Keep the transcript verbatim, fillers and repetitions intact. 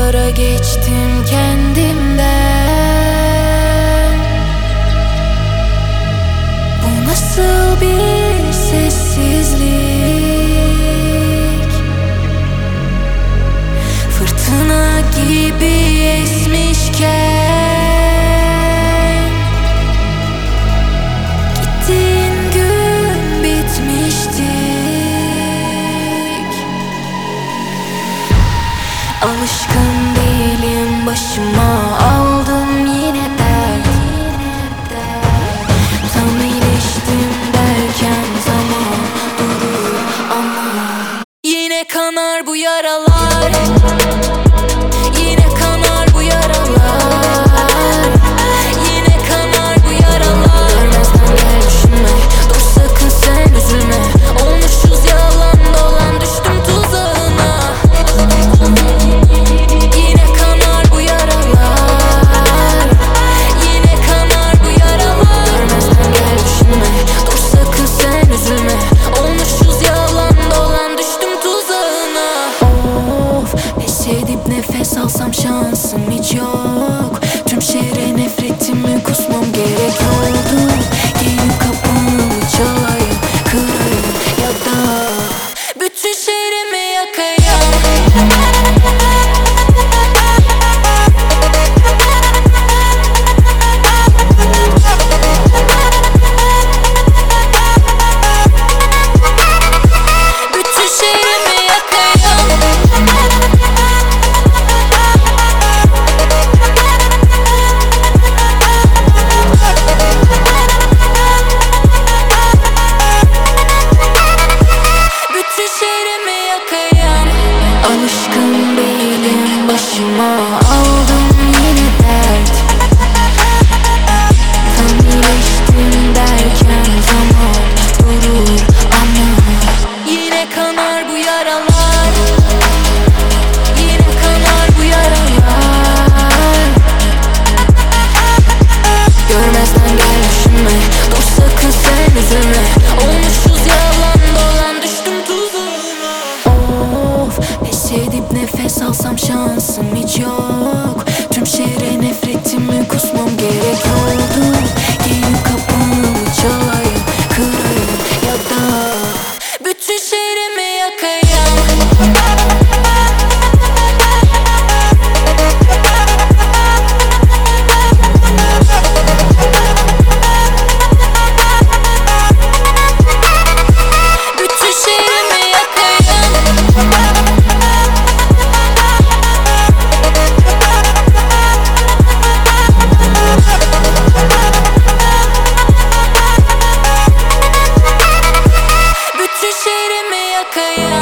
Sigara geçtim kendimden. Bu nasıl bir sessizlik? Fırtına gibi esmişken gittiğin gün bitmiştik. Alışkın değilim, başıma aldım yine dert. Tam iyileştim derken zaman durur ama yine kanar bu yaralar. Yine kanar bu yaralar. Yine kanar bu yaralar. Görmezden gel, düşünme, dur sakın sen üzülme. Olmuşuz yalan dolan, düştüm tuzağına. Yine kanar bu yaralar. Yine kanar bu yaralar. Görmezden gel, düşünme, dur sakın sen üzülme. Olmuşuz yalan dolan, düştüm tuzağına. Of, pes edip nefes alsam şansım hiç yok. Tüm şehre nefretimi kusmam gerek oldu. Gelip kapımı çalayım, kırayım ya da bütün şehrimi yakayım. Bütün şehrimi yakayım. Bütün şehrimi yakayım. Alışkın değilim, başıma aldım yine dert. Tam iyileştim derken zaman durur ama yine kanar bu yaralar. Yine kanar bu yaralar. Görmezden gel, düşünme, dur sakın sen üzülme. Olmuşuz yalan dolan, düştüm tuzağına. Of, pes edip nefes alsam şansım hiç yok. Tüm şehre nefretimi kusmam gerek oldu. Gelip kapımı çalayım, kırayım ya da bütün şehrimi yakayım. Bütün şehrimi yakayım. Bütün şehrimi yakayım.